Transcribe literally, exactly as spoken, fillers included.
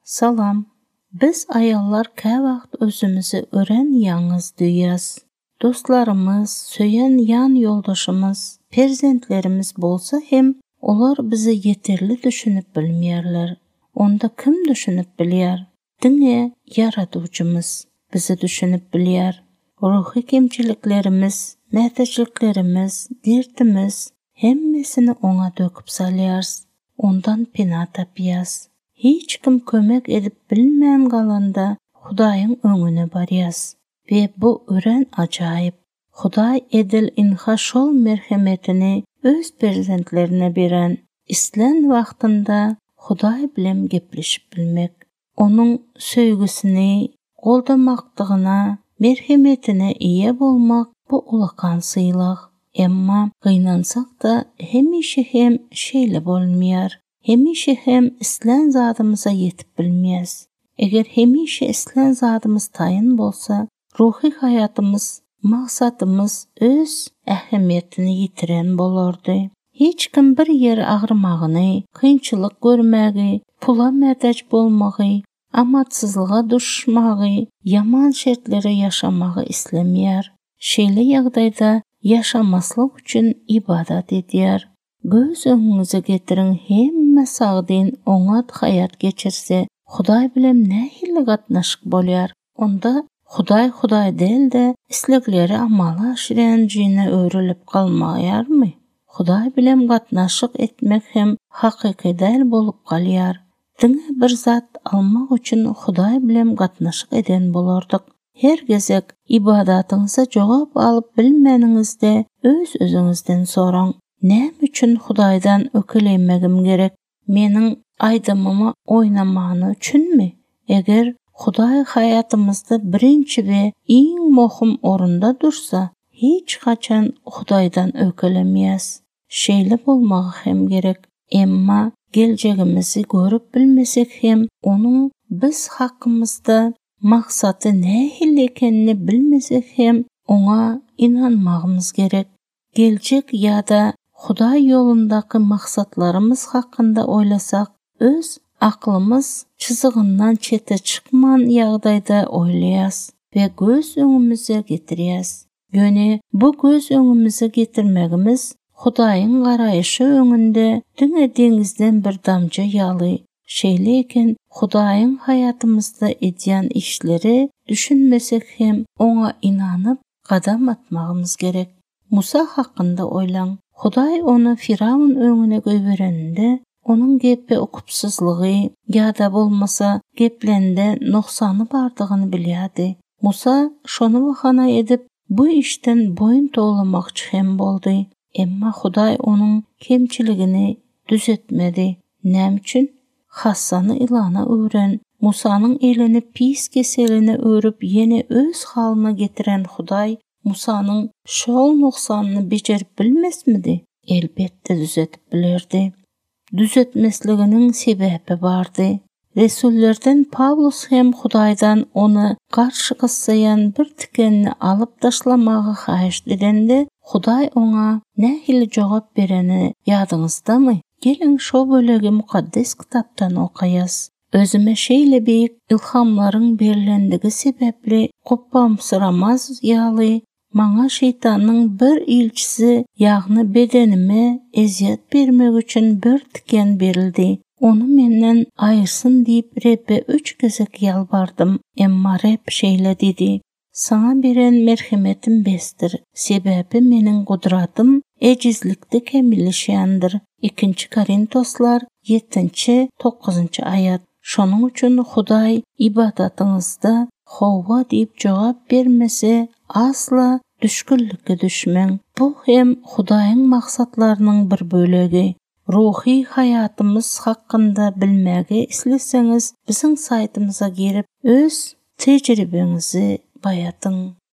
Salam. Biz ayallar kə vaxt özümüzü ören yalnız duyas. Dostlarımız, söyən yan yoldaşımız, perzentlerimiz bolsa hem olar bizi yeterli düşünüp bilmeyerler. Onda kim düşünüp bilyer? Dine yaratıcımız bizi düşünüp bilyer. Ruhi kemçiliklerimiz, məhtaçlıklarımız, dertimiz hemmesini ona döküp salyarız. Ondan pina tapyas. Hiç kim kömek edip bilmeyen kalanda Hudayın öňüne barýas. Ve bu ören acayip. Huday edil inha şol merhemetini öz perzentlerine beren. İslen wagtynda Huday bilen gepleşip bilmek. Onun söýgüsini, goldamakdygyna, merhemetine iýe bolmak bu ulakan syýlak. Emma gynansak da hemişe hem şeýle bolmaýar. Hemişe hem islen zadımıza yetip bilmeyez. Eger hemişe islen zadımız tayın bolsa, ruhi hayatımız, maksatımız öz ähemiyetini yitiren bolardy. Hiç kim bir yer ağrımagyny, kynçylyk görmägi, pula mätäç bolmagy, amatsızlyga düşmagy, yaman şertlere yaşamagy islemýär. Şeýle ýagdaýda yaşamaslyk üçin ibadat edýär. Göz öňüňize getirin hemme sagdyn oňat hayat geçirse, Huday bilen nähili gatnaşyk bolýar. Onda Huday Huday delde islegleri amala aşyranjyna öwrülip galmaýarmy? Huday bilen gatnaşyk etmek hem hakyky däl bolup galýar. Diňe bir zat almak üçin Huday bilen gatnaşyk eden bolardyk. Her gezek ibadatyňyza jogap alyp bilmeniňizde öz özüňizden soraň. Näme üçin Hudaydan ökelenmegim gerek? Meniň aýdymymy oýnamany üçinmi? Eger Huday hayatymyzda birinçi we iň mohum orunda dursa, hiç kaçan Hudaydan ökelenmeýäs. Şeýle bolmagy hem gerek. Emma geljegimizi görüp bilmesek hem onuň biz hakkymyzda maksatı nähili ekenini bilmesek hem oňa inanmagymyz gerek. Geljek ýa-da Huday yolundaky maksatlarımız hakkında oýlasak, öz aklımız çyzygyndan çete çykman ýagdaýda oýlaýas we göz öňümüze getirýäs. Ýöne bu göz öňümüze getirmegimiz Hudaýyň garaýşy öňünde diňe deňizden bir damja ýaly. Şeýle eken Hudaýyň hayatymyzda edýän işleri düşünmesek hem oňa inanyp gadam atmagymız gerek. Musa hakkında oýlaň. Huday onu Firavun öňüne göýbereninde onun gepi okupsuzlygy ýa-da bolmasa geplende noksany bardygyny bilýärdi. Musa şonu bahana edip bu işten boyun tolamakçy hem boldy. Emma Huday onun kemçiligini düzetmedi. Näme üçin? Hassany ilana öwren. Musanyň elini pis keselini örüp yine öz halyna getiren Huday Musanyň şol noksanyny bejerip bilmesmidi? Elbette düzetip bilerdi. Düzetmesliginiň sebebi bardy. Resullerden Pawlus hem Hudaýdan onu garşy gyssayan bir tikenni alyp taşlamagy haýyş edende, Huday oňa nähili jogap bereni ýadyňyzdamy? Gelin şo bölegi mukaddes kitapdan okaýas. Özüme şeýle beýik ilhamlaryň berilendigi sebepli gopamsyramaz ýaly maňa şeytanyň bir ilçisi ýagny bedenime eziýet bermek üçin bir tiken berildi. Onu menden aýyrsyn diýip Rebbe üç gezek ýalbardym. Emma Reb şeýle dedi: Sana beren merhemetim bestir. Sebebi meniň gudratym ejizlikde kemilleşýändir. ikinci Korintoslar yedinci dokuzuncu ayat. Şonuň üçin Huday ibadatyňyzda Howwa diýip jogap bermese asla düşkünlikke düşmeň. Bu hem Hudaýyň maksatlarynyň bir bölegi. Ruhi hayatımız hakkında bilmäge isleseňiz, biziň saýtymyza girip öz tejribenizi bayatyň.